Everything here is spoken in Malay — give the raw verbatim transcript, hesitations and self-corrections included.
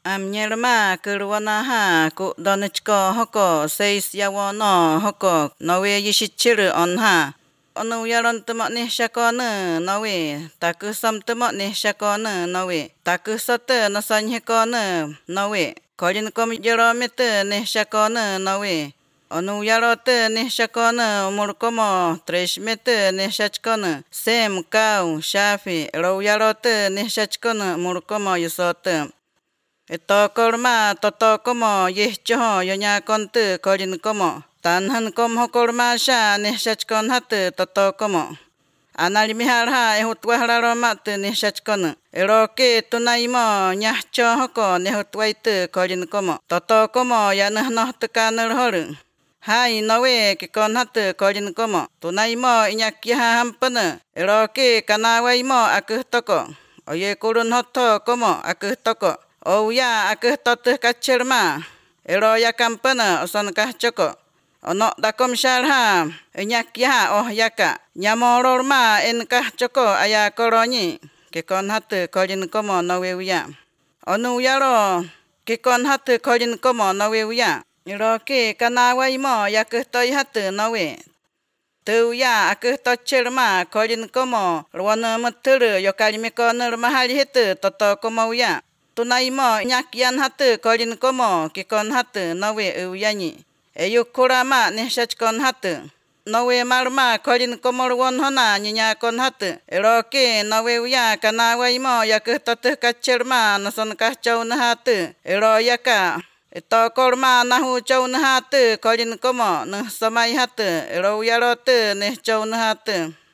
Amnyerma kurwanaha ku donechko hoko seis yawono hoko nowe yishichiru onha. Onu yaron temok ni syakone nawe takusam temok ni syakone nawe takusote nasanyhekone nawe kolin kom jeromete ni syakone nawe onu yarote ni syakone umurkomo tres mete ni syachkone sem kau syafi ro yarote ni syachkone umurkomo yusote ito korma toto komo yehchoho yonyakonte kolin komo tanhan kom hokorma sya ni syachkon hate toto komo anali miharha ehutwahraromate ni syachkone eroke tunaimo nyahcho hoko ni hutwaite kolin komo toto komo yanahnoh tekaner hore hai nawe kikon hate kolin komo tunaimo inyakyaha hampene eroke kanawaimo akuh toko oye kurun hoto komo akuh toko oh ya akuh toteh kacerma ero yakampene oson kahcoko ono dakom syarha inyakyaha oh yaka nyamororma enkah coko aya koronyi kikon hate kolin komo nawe uya onu yaro kikon hate kolin komo nawe uya eroke kanawaimo yakuh toy hate nawe tu ya akuh tocerma kolin komo ruwana metere yokalimikoner mahali hete toto komo uya tunaimo nyakyan hate kolin komo kikon hate nawe uyanyi eyukurama ni syachkon hate nawe marma kolin komo ruwon hona nyanyakon hate eroke nawe uya kanawaimo yakuh toteh kacerma nason kahcau hate ero yaka ito korma nahu cau hate kolin komo nah samai hate ero yarote neh cau hate